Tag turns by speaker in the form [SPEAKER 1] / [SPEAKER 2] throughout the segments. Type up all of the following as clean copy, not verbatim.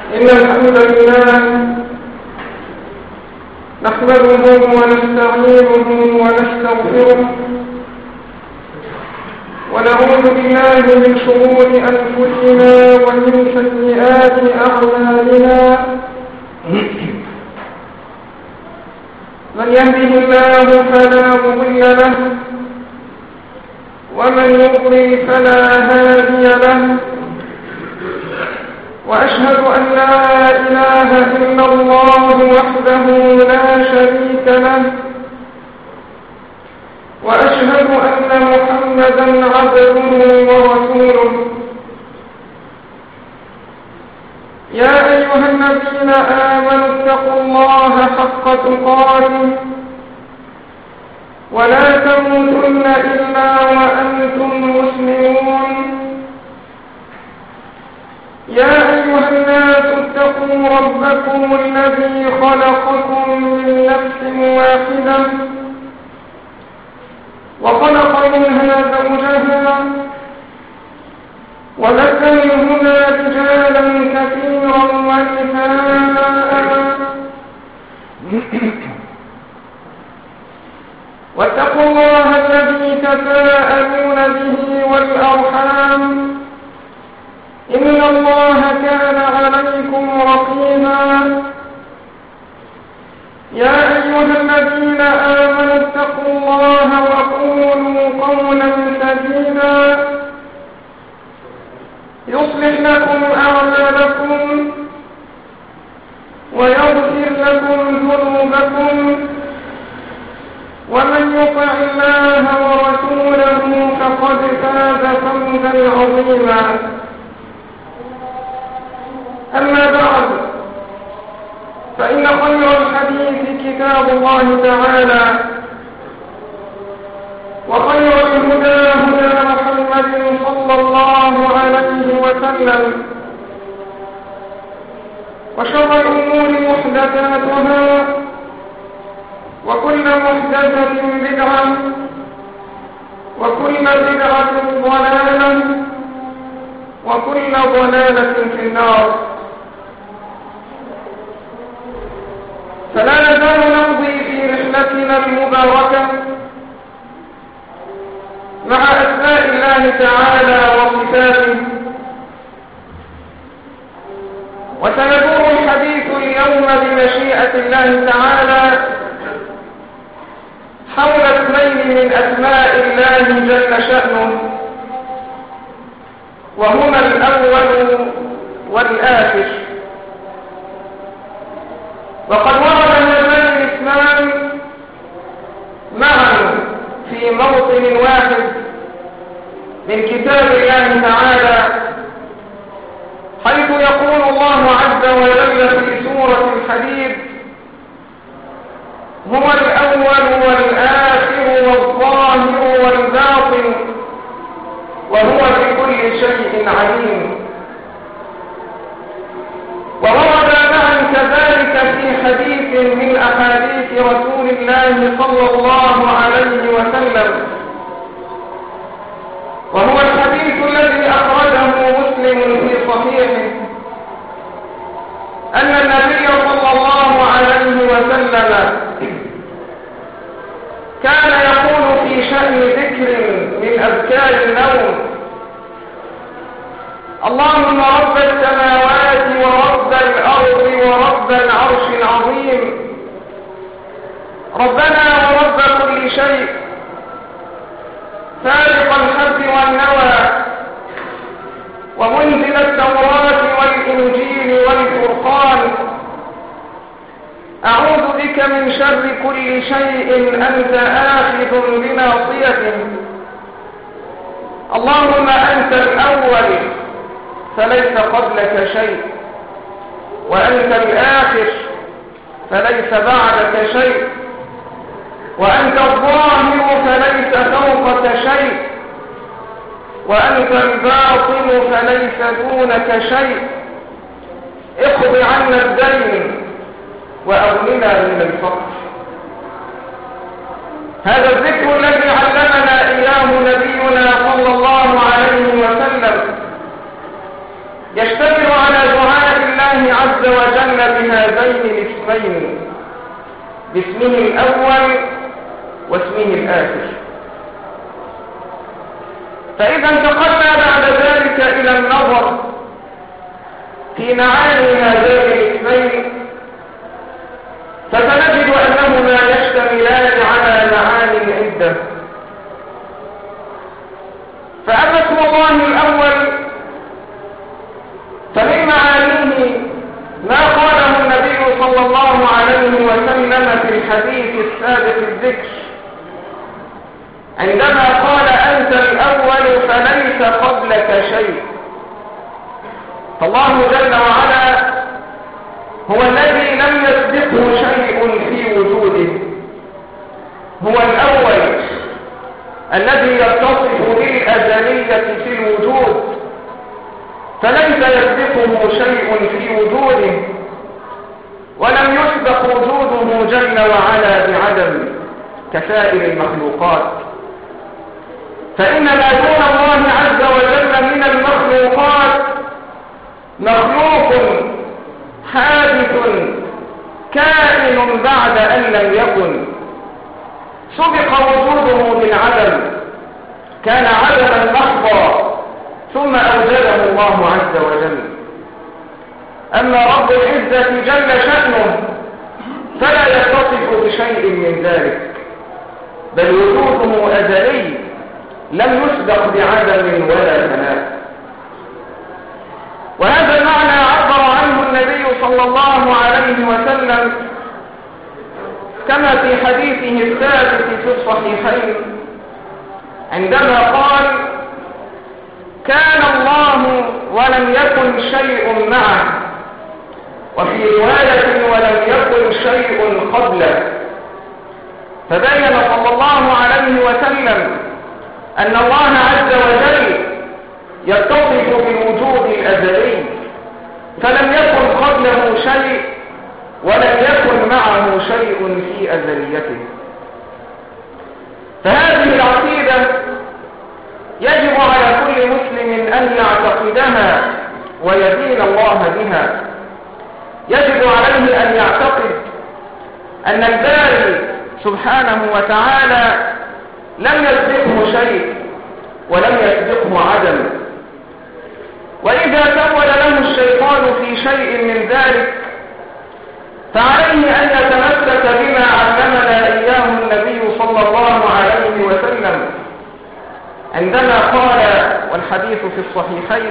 [SPEAKER 1] إن الحمد لله نحمده ونستعينه ونستغفره ونعوذ بالله من شرور أنفسنا ومن سيئات أعمالنا من يهده الله فلا مضل له ومن يضلل فلا هادي له وأشهد أن لا إله إلا الله وحده لا شريك له وأشهد أن محمدا عبده ورسوله يا أيها الذين آمنوا اتقوا الله حق تقاته ولا تموتن إلا وأنتم مسلمون يا أيها الناس اتقوا ربكم الذي خلقكم من نفس واحدة وخلق منها زوجها وبث منهما رجالا كثيرا ونساء واتقوا الله الذي تساءلون به والأرحام إن الله كان عليكم رقيبا يا أيها الذين آمنوا اتقوا الله وقولوا قولا سديدا يصلح لكم أعمالكم ويغفر لكم ذنوبكم ومن يطع الله ورسوله فقد فاز فوزا عظيما أما بعد فإن خير الحديث كتاب الله تعالى وخير الهدى هدى محمد صلى الله عليه وسلم وشر الأمور محدثاتها وكل محدثة بدعة وكل بدعة ضلالة وكل ضلالة في النار. فلا نزال نمضي في رحلتنا المباركة مع أسماء الله تعالى وصفاته، وسيدور الحديث اليوم بمشيئة الله تعالى حول اسمين من أسماء الله جل شأنه، وهما الأول والآخر. وقد ورد هذان الاسمان معا في موطن واحد من كتاب الله تعالى، حيث يقول الله عز وجل في سورة الحديد: هو الأول والآخر والظاهر والباطن وهو بكل شيء عليم. وورد معا كذلك في حديث من أحاديث رسول الله صلى الله عليه وسلم، وهو الحديث الذي أخرجه مسلم في صحيحه، أن النبي صلى الله عليه وسلم كان يقول في شأن ذكر من أذكار النوم: اللهم رب السماوات ورب الأرض ورب العرش العظيم، ربنا ورب كل شيء، فالق الحب والنوى، ومنزل التوراة والإنجيل والفرقان، أعوذ بك من شر كل شيء أنت آخذ بناصيته، اللهم أنت الأول فليس قبلك شيء، وأنت الآخر فليس بعدك شيء، وأنت الظاهر فليس فوقك شيء، وأنت الباطن فليس دونك شيء، اقض عنا الدين وأغننا من الفقر. هذا الذكر الذي علمنا إياه نبينا صلى الله عليه وسلم يشتمل على دعاء الله الله عز وجل بهذين الاسمين، باسمه الأول واسمه الآخر. فإذا انتقلنا بعد ذلك إلى النظر في معاني هذين الاسمين، فسنجد أنهما يشتملان على معاني عدة. فأما اسم الله الأول فمن معانيه ما قاله النبي صلى الله عليه وسلم في الحديث السابق الذكر عندما قال أنت الأول فليس قبلك شيء. فالله جل وعلا هو الذي لم يسبقه شيء في وجوده، هو الأول الذي يتصف بالأزلية في الوجود، فليس يسبقه شيء في وجوده، ولم يسبق وجوده جل وعلا بعدم كسائر المخلوقات. فإن ما دون الله عز وجل من المخلوقات مخلوق حادث كائن بعد أن لم يكن، سبق وجوده بالعدم، كان عدما محضا ثم أوجده الله عز وجل. أما رب العزة جل شأنه فلا يتصف بشيء من ذلك، بل وجوده أزلي لم يسبق بعدم ولا فناء. وهذا المعنى عبر عنه النبي صلى الله عليه وسلم كما في حديثه الثابت في الصحيحين عندما قال كان الله ولم يكن شيء معه، وفي رواية ولم يكن شيء قبله. فبين صلى الله عليه وسلم أن الله عز وجل يتصف بالوجود الأزلي، فلم يكن قبله شيء ولم يكن معه شيء في أزليته. فهذه العقيدة يجب على كل مسلم أن يعتقدها ويدين الله بها. يجب عليه أن يعتقد أن الباري سبحانه وتعالى لم يسبقه شيء ولم يسبقه عدم، وإذا سول له الشيطان في شيء من ذلك فعليه أن يتمسك بما علمنا إياه النبي صلى الله عليه وسلم عندما قال، والحديث في الصحيحين: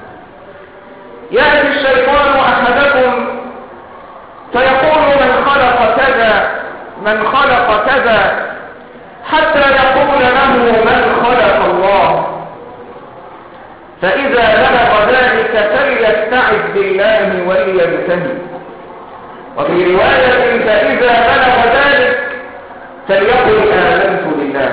[SPEAKER 1] يأتي الشيطان أحدكم فيقول من خلق كذا من خلق كذا، حتى يقول له من خلق الله، فإذا بلغ ذلك فليستعذ بالله ولينتهي. وفي رواية: فإذا بلغ ذلك فليقل آمنت بالله.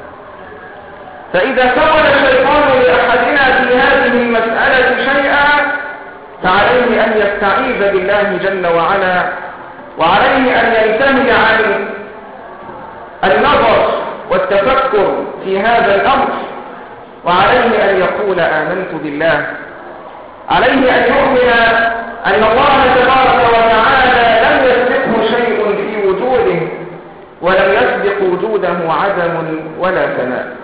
[SPEAKER 1] فإذا سول الشيطان لأحدنا في هذه المسألة شيئا فعليه أن يستعيذ بالله جل وعلا، وعليه أن ينتهي عن النظر والتفكر في هذا الأمر، وعليه أن يقول آمنت بالله. عليه أن يؤمن أن الله تبارك وتعالى لم يسبقه شيء في وجوده ولم يسبق وجوده عدم ولا فناء.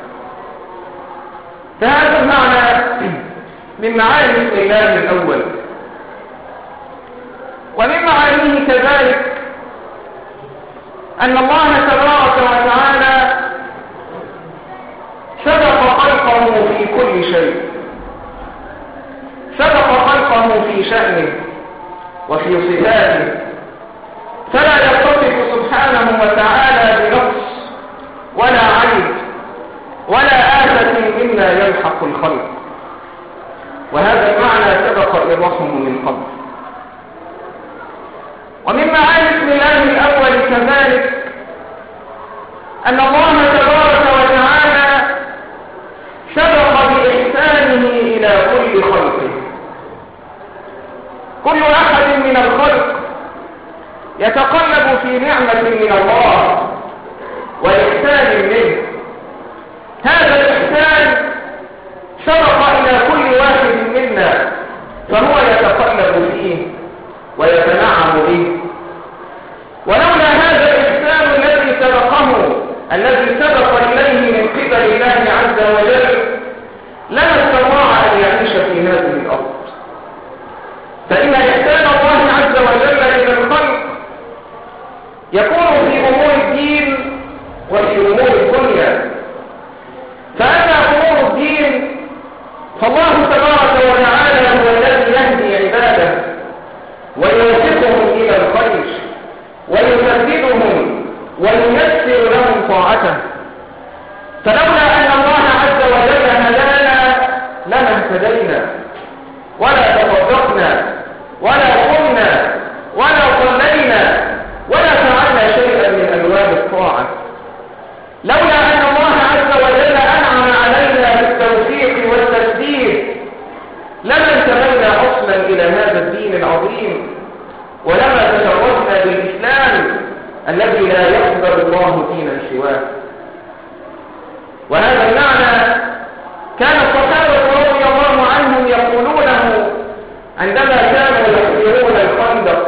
[SPEAKER 1] فهذا المعنى من معاني اسم الله الأول. ومن معانيه كذلك أن الله تبارك وتعالى سبق خلقه في كل شيء، سبق خلقه في شأنه وفي صفاته، فلا يتصف سبحانه وتعالى بنقص ولا عيب ولا آفة مما يلحق الخلق، وهذا المعنى سبق إيضاحه من قبل. ومن معاني اسم الله الأول كذلك أن الله تبارك وتعالى سبق بإحسانه إلى كل خلقه. كل أحد من الخلق يتقلب في نعمة من الله وإحسان منه، هذا الإحسان سبق إلى كل واحد منا فهو يتقلب فيه ويتنعم به. ولولا هذا الإحسان الذي سبق إليه من قبل الله عز وجل لما استطاع أن يعيش في هذه الأرض. فإن إحسان الله عز وجل إلى الخلق يكون في أمور الدين وفي أمور الدنيا. فأما أمور الدين فالله تبارك وتعالى هو الذي يهدي عباده ويوفقهم إلى الخير ويسددهم وييسر لهم طاعته. فلولا أن الله عز وجل هدانا لما اهتدينا ولا تصدقنا ولا قمنا ولا صلينا ولا فعلنا شيئا من ألوان الطاعة. لولا أن الله عز وجل أنعم علينا بالتوفيق والتسديد لما انتمينا أصلا إلى هذا الدين العظيم ولما تشرفنا بالإسلام الذي لا يقبل الله دينا سواه. وهذا المعنى كان الصحابة رضي الله عنهم يقولونه عندما كانوا يحفرون الخندق،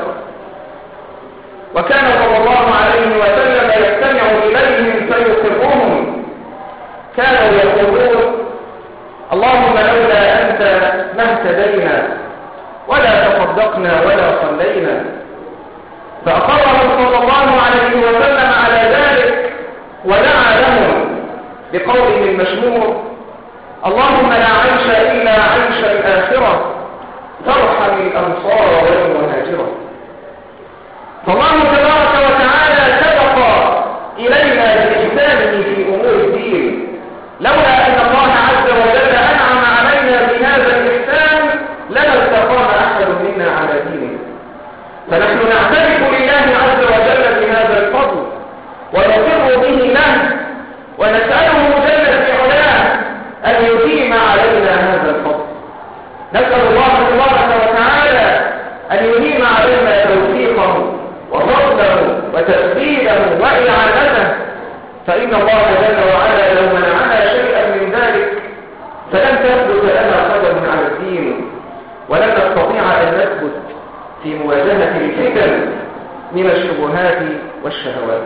[SPEAKER 1] وكان صلى الله عليه وسلم يستمع إليهم فيقرهم. كانوا يقولون اللهم لولا أنت ما اهتدينا ولا تصدقنا ولا صلينا. فأقرهم صلى الله عليه وسلم على ذلك ودعا لهم بقوله المشهور اللهم لا عيش إلا عيش الآخرة فارحم الأنصار والمهاجرة. فالله تبارك وتعالى سبق إلينا بإحسانه في أمور الدين. لولا أن الله عز وجل أنعم علينا بهذا الإحسان لما استقام أحد منا على دينه. فنحن نعترف لله عز وجل بهذا الفضل ونقر به له ونسأله جل في علاه أن يديم علينا هذا الفضل. نسأل الله تبارك وتعالى أن يديم علينا توفيقه وفضله وتسديده وإعانته. فإن الله جل وعلا لو منعنا شيئا من ذلك فلن تثبت لنا قدم على الدين ولن نستطيع أن نثبت في مواجهة الفتن من الشبهات والشهوات.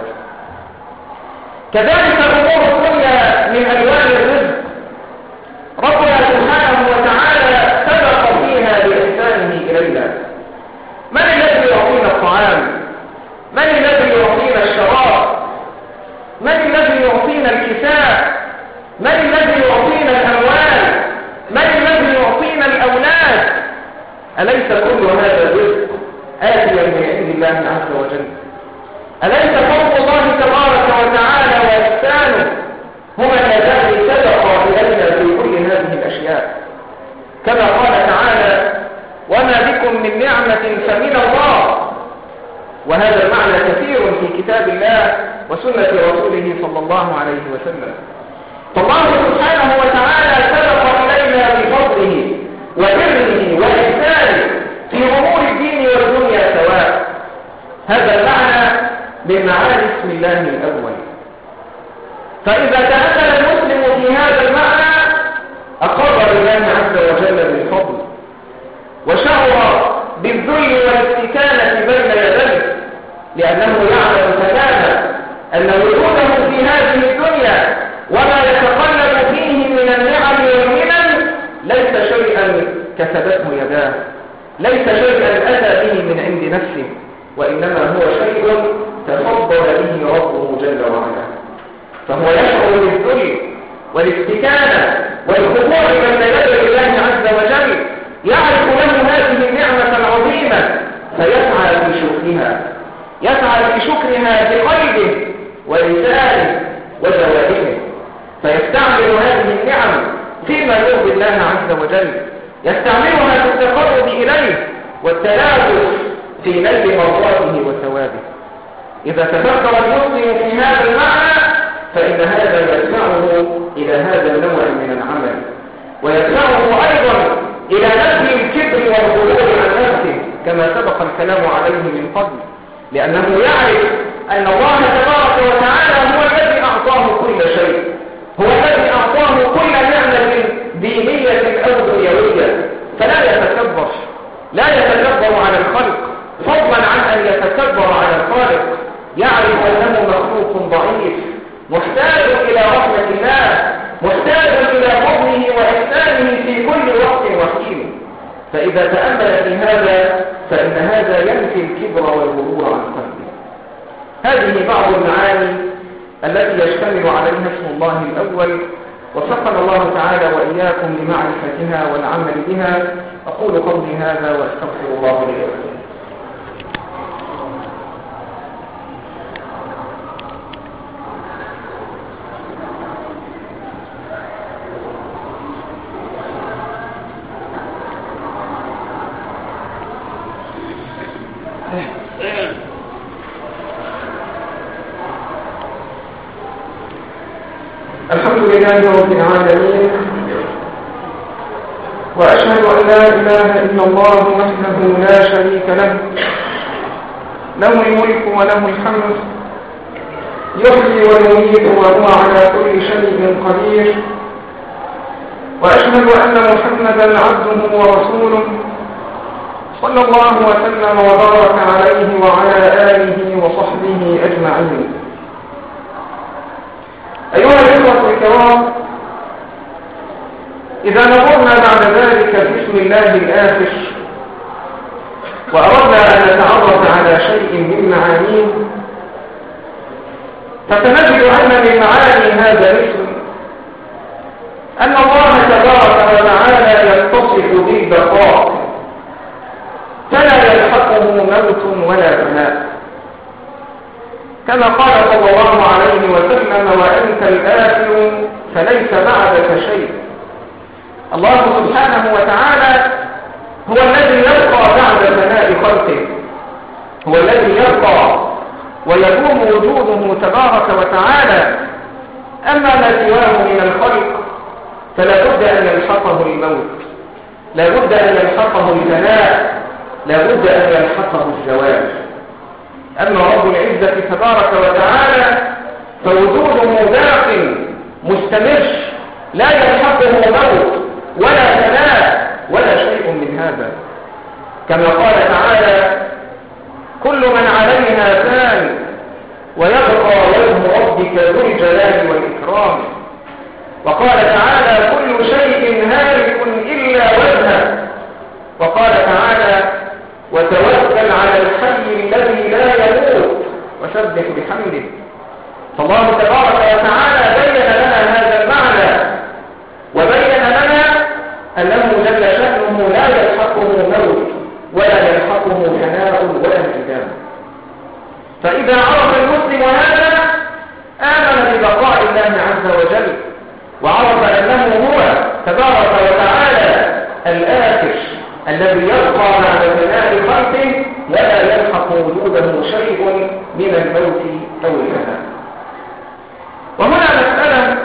[SPEAKER 1] كذلك أمور الدنيا من ألوان الرزق ربنا سبحانه وتعالى سبق فيها بإحسانه إلينا. من الذي يعطينا الطعام؟ من الذي يعطينا الشراب؟ من الذي يعطينا الكساء؟ من الذي يعطينا الأموال؟ من الذي يعطينا الأولاد؟ أليس كل هذا الرزق آتيا من عند الله عز وجل؟ أليس فضل الله تبارك وتعالى وإحسانه هما اللذان سبقا إلينا في كل هذه الأشياء؟ كما قال تعالى وما بكم من نعمة فمن الله. وهذا المعنى كثير في كتاب الله وسنة رسوله صلى الله عليه وسلم. فالله سبحانه وتعالى سبق إلينا بفضله وبره وإحسانه في أمور الدين والدنيا سواء. هذا المعنى من معاني اسم الله الأول. فإذا تأمل المسلم في هذا المعنى أقر لله عز وجل بالفضل وشعر بالذل والاستكانة بين يديه، لأنه يعلم تماما أن وجوده في هذه الدنيا وما يتقلب فيه من النعم والمنن ليس شيئا كسبته يداه، ليس شيئا أتى به من عند نفسه، وإنما هو شيء تفضل به ربه جل وعلا. فهو يشعر بالذل والاستكانة والخضوع بين يدي الله عز وجل، يعرف له هذه النعمة العظيمة فيسعى في شكرها، يسعى في شكرها بقلبه ولسانه وجوارحه، فيستعمل هذه النعم فيما يرضي الله عز وجل، يستعملها في التقرب إليه والتلابس في نيل مرضاته وثوابه. إذا تفكر المسلم في هذا المعنى فإن هذا يدفعه إلى هذا النوع من العمل، ويدفعه أيضا إلى نفي الكبر والغرور عن نفسه كما سبق الكلام عليه من قبل، لأنه يعرف أن الله تبارك وتعالى هو الذي أعطاه كل شيء، هو الذي أعطاه كل نعمة دينية أو دنيوية، فلا يتكبر، لا يتكبر على الخلق فضلا عن أن يتكبر على الخالق، يعرف أنه مخلوق ضعيف محتاج إلى رحمة الله، محتاج إلى فضله وإحسانه في كل وقت وحين. فإذا تأمل في هذا فإن هذا ينفي الكبر والغرور عن قلبه. هذه بعض المعاني التي يشتمل عليها اسم الله الأول، وفقنا الله تعالى وإياكم لمعرفتها والعمل بها. أقول قولي هذا وأستغفر الله لي ولكم. الحمد لله رب العالمين، وأشهد أن لا إله إلا الله وحده لا شريك له، له الملك وله الحمد، يحيي ويميت وهو على كل شيء قدير. وأشهد أن محمدا عبده ورسوله صلى الله وسلم وبارك عليه وعلى آله وصحبه أجمعين. أيها الإخوة الكرام، إذا نظرنا بعد ذلك باسم الله الآخر وأردنا أن نتعرف على شيء من معانيه، فسنجد أن من معاني هذا الاسم أن الله تبارك وتعالى يتصف بالبقاء، فلا يلحقه موت ولا فناء، كما قال صلى الله عليه وسلم: وأنت الآخر فليس بعدك شيء. الله سبحانه وتعالى هو الذي يبقى بعد فناء خلقه، هو الذي يبقى ويقوم وجوده تبارك وتعالى. أما ما سواه من الخلق فلا بد أن يلحقه الموت، لا بد أن يلحقه الفناء، لا بد أن يلحقه الزوال. أما رب العزة تبارك وتعالى فوجوده باق مستمر، لا يلحقه موت ولا فناء ولا شيء من هذا، كما قال تعالى: كل من عليها فان ويبقى وجه ربك ذو الجلال والإكرام. وقال تعالى: كل شيء هالك إلا وجهه. وقال تعالى: وتوكل على الحي الذي لا يموت وسبح بحمده. فالله تبارك وتعالى بين لنا هذا المعنى، وبين لنا أنه جل شأنه لا يلحقه موت ولا يلحقه فناء ولا انعدام. فإذا عرف المسلم هذا آمن ببقاء الله عز وجل، وعرف أنه هو تبارك وتعالى الآخر الذي يبقى بعد فناء خلقه ولا يلحق وجوده شيء من الموت أو الفناء. وهنا مسألة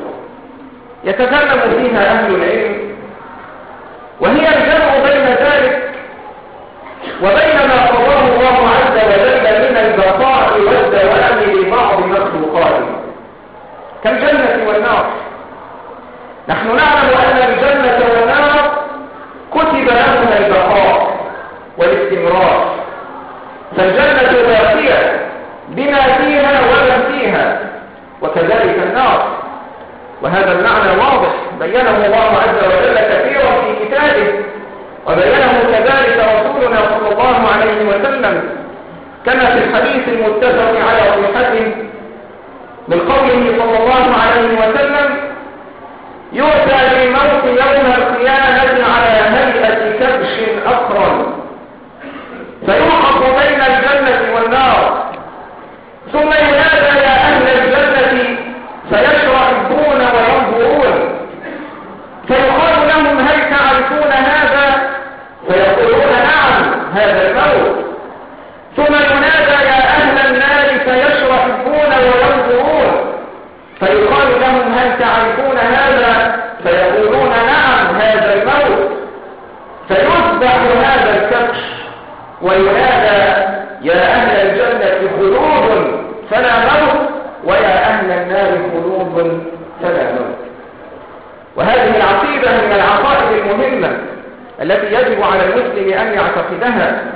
[SPEAKER 1] يتكلم فيها أهل العلم، وهي الجمع بين ذلك وبين ما قضاه الله عز وجل من البقاء والدوام لبعض مخلوقاته كالجنة والنار. نحن نعلم أن الجنة والنار كتب لهما البقاء والاستمرار، فالجنة باقية بما فيها ومن فيها، وكذلك النار. وهذا المعنى واضح بينه الله عز وجل كثيرا في كتابه، وبينه كذلك رسولنا صلى الله عليه وسلم، كما في الحديث المتفق على صحته من قوله صلى الله عليه وسلم: يؤتى بالموت يوم القيامة على هيئة كبش أقرن، فيوقف بين الجنة والنار، ثم ينادى: يا أهل الجنة، فيشرحبون وينظرون، فيقال لهم: هل تعرفون هذا؟ فيقولون: نعم، هذا الموت. ثم ينادى: يا أهل النار، فيشرحبون وينظرون، فيقال لهم: هل تعرفون هذا؟ فيقولون: نعم، هذا الموت. فيذبح هذا الكبش وينادى: يا أهل الجنة خلود فلا موت، ويا أهل النار خلود فلا موت. وهذه العقيدة من العقائد المهمة التي يجب على المسلم أن يعتقدها،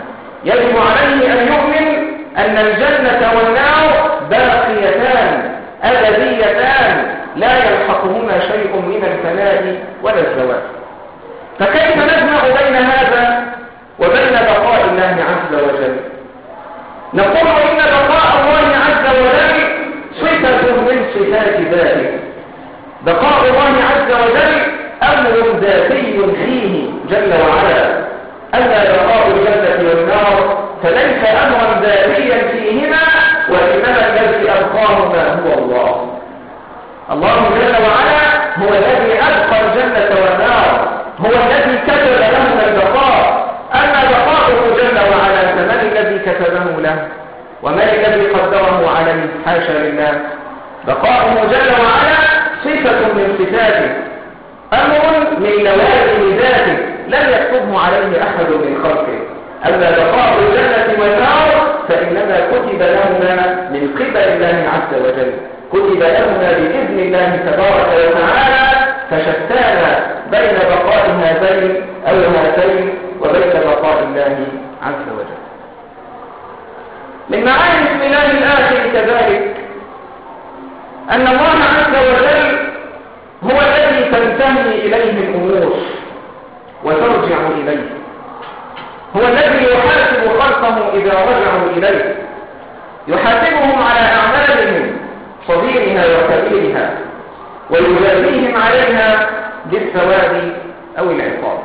[SPEAKER 1] يجب عليه أن يؤمن أن الجنة والنار باقيتان أبديتان لا يلحقهما شيء من الفناء ولا الزوال. فكيف نجمع بين هذا وبين بقاء الله عز وجل؟ نقول إن بقاء الله عز وجل صفة من صفات ذاته. بقاء الله عز وجل أمر ذاتي فيه جل وعلا. أما بقاء الجنة والنار فليس أمرا ذاتيا فيهما، وإنما الذي أبقاهما هو الله. الله جل وعلا هو الذي أبقى الجنة والنار، هو الذي كتب لهما البقاء. أما بقاؤه جل وعلا فمن الذي كتبه له ومن الذي قدره عليه؟ حاشا لله. بقاؤه جل وعلا صفة من صفاته، أمر من لوازم ذاته لم يكتبه عليه أحد من خلقه. أما بقاء الجنة والنار فإنما كتب لهما من قبل الله عز وجل، كتب لهما بإذن الله تبارك وتعالى، فشتان بين بقاء هذين أو هاتين وبين بقاء الله عز وجل. من معاني اسم الله الآخر كذلك أن الله عز وجل هو الذي تنتهي إليه الأمور وترجع إليه، هو الذي يحاسب خلقه إذا رجعوا إليه، يحاسبهم على أعمالهم صغيرها وكبيرها ويجازيهم عليها بالثواب أو العقاب.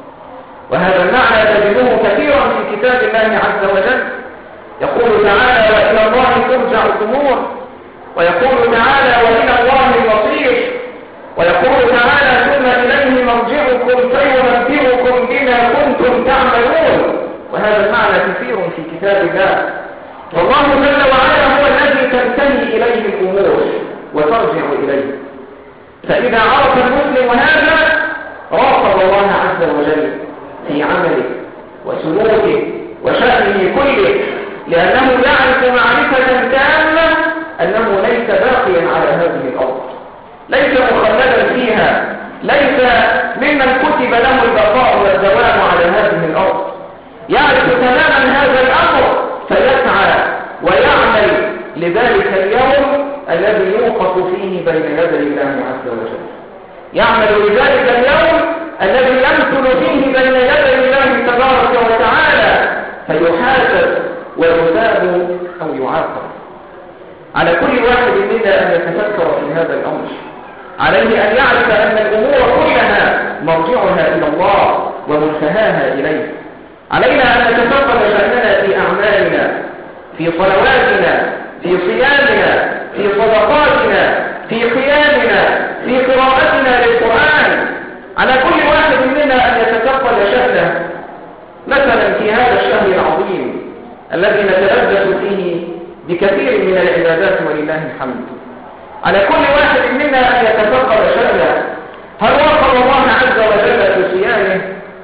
[SPEAKER 1] وهذا المعنى تجده كثيرا في كتاب الله عز وجل. يقول تعالى: وإلى الله ترجع الأمور، ويقول تعالى: وإلى الله المصير، ويقول تعالى: ثم إليه مرجعكم فينبئكم بما كنتم تعملون. وهذا المعنى كثير في كتاب الله. والله جل وعلا هو الذي تنتهي إليه الأمور وترجع إليه. فإذا عرف المسلم هذا راقب الله عز وجل في عمله وسلوكه وشأنه كله، لأنه يعرف معرفة تامة أنه ليس باقيا على هذه الأرض، ليس مخلدا فيها، ليس ممن كتب له البقاء والدوام على هذه الأرض. يعرف تماما هذا الأمر فيسعى ويعمل لذلك اليوم الذي يوقف فيه بين يدي الله عز وجل، يعمل لذلك اليوم الذي يمثل فيه بين يدي الله تبارك وتعالى، فيحاسب ويثاب أو يعاقب. على كل واحد منا أن يتفكر في هذا الأمر. عليه أن يعرف أن الأمور كلها مرجعها إلى الله ومنتهاها إليه. علينا أن نتفقد شأننا في أعمالنا، في صلواتنا، في صيامنا، في صدقاتنا، في قيامنا، في قراءتنا للقرآن. على كل واحد منا أن يتفقد شأنه. مثلا في هذا الشهر العظيم الذي نتلبس فيه بكثير من العبادات ولله الحمد، على كل واحد منا أن يتفقد شأنه. هل راقب الله عز وجل في صيامه؟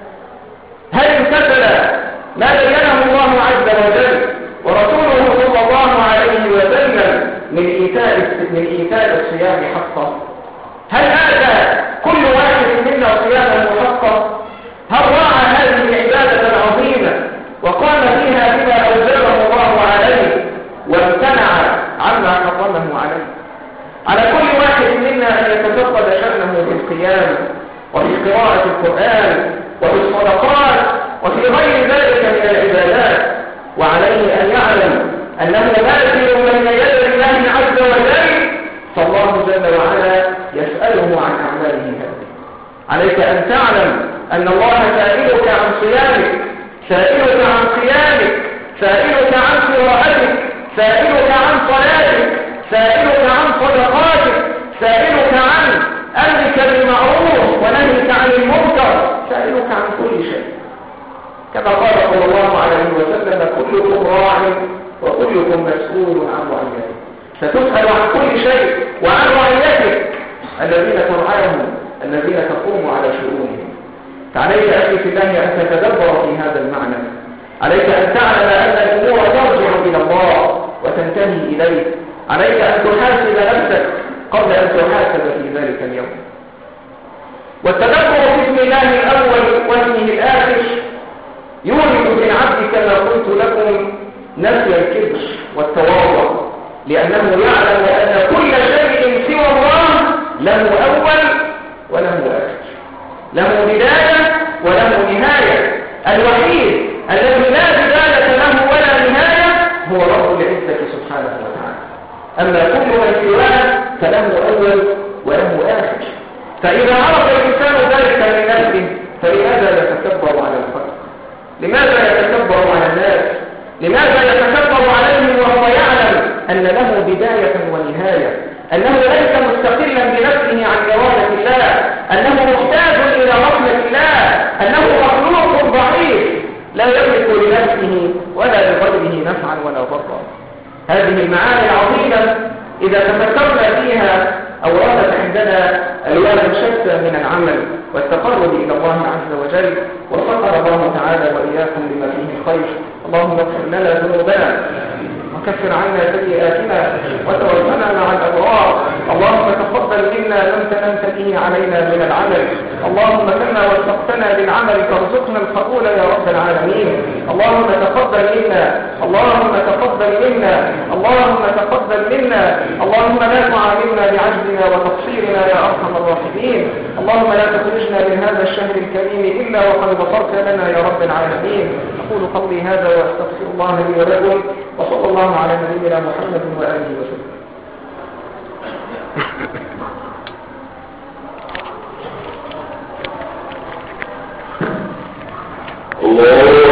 [SPEAKER 1] هل امتثل ما بينه الله عز وجل ورسوله صلى الله عليه وسلم من إيتاء الصيام حقه؟ هل آتى كل واحد منا صيامه حقه؟ هل راعى هذه العبادة العظيمة وقام فيها بما أوجبه الله عليه وامتنع عما حرمه عليه؟ على كل واحد منا أن يتفقد شأنه في القيام وفي قراءة القرآن وفي الصدقات وفي غير ذلك من العبادات. وعليه أن يعلم أنه باذل بين يدي الله عز وجل، فالله جل وعلا يسأله عن أعماله هذه. عليك أن تعلم أن الله سائلك عن صيامك، سائلك عن قيامك، سائلك عن قراءتك، سائلك عن صلاتك، سائلك عن صدقاتك، سائلك عن أمرك بالمعروف ونهيك عن المنكر، سائلك عن كل شيء. كما قال صلى الله عليه وسلم: كلكم راع وكلكم مسؤول عن رعيته. ستسأل عن كل شيء وعن رعيتك الذين ترعاهم، الذين تقوم على شؤونهم. فعليك أخي في الله أن تتدبر في هذا المعنى. عليك أن تعلم أن الأمور ترجع إلى الله وتنتهي إليه. عليك أن تحاسب نفسك قبل أن تحاسب في ذلك اليوم. والتدبر في اسم الله الأول واسمه الآخر يورد بالعبد كما قلت لكم نفي الكبر والتواضع، لأنه يعلم أن كل شيء سوى الله له أول وله آخر، له بداية وله نهاية. الوحيد الذي لا بداية له ولا نهاية هو رب العزة سبحانه وتعالى. أما كل من سواه فله أول وله آخر. فإذا عرف الإنسان ذلك من نفسه فلماذا يتكبر على الخلق؟ لماذا يتكبر على الناس؟ لماذا يتكبر عليهم وهو يعلم أن له بداية ونهاية، أنه ليس مستقلا بنفسه عن إرادة الله، أنه محتاج إلى رحمة الله، أنه مخلوق ضعيف لا يملك لنفسه ولا لغيره نفعا ولا ضرا. هذه المعاني العظيمة إذا تفكرنا فيها أوردت عندنا ألوان شتى من العمل والتقرب إلى الله عز وجل، وفقر الله تعالى وإياكم لما فيه الخير. اللهم اغفر لنا ذنوبنا وكفر عنا سيئاتنا وتوفنا مع الأبرار. اللهم تقبل منا لم تنمت به علينا من العمل. اللهم كما وفقتنا للعمل فارزقنا القبول يا رب العالمين. اللهم تقبل منا، اللهم تقبل منا، اللهم تقبل منا. اللهم لا تعاملنا بعجزنا وتقصيرنا يا أرحم الراحمين. اللهم لا تخرجنا من هذا الشهر الكريم إلا وقد غفرت لنا يا رب العالمين. أقول قولي هذا وأستغفر الله لي ولكم، وصلى الله على نبينا محمد وآله وسلم.
[SPEAKER 2] الله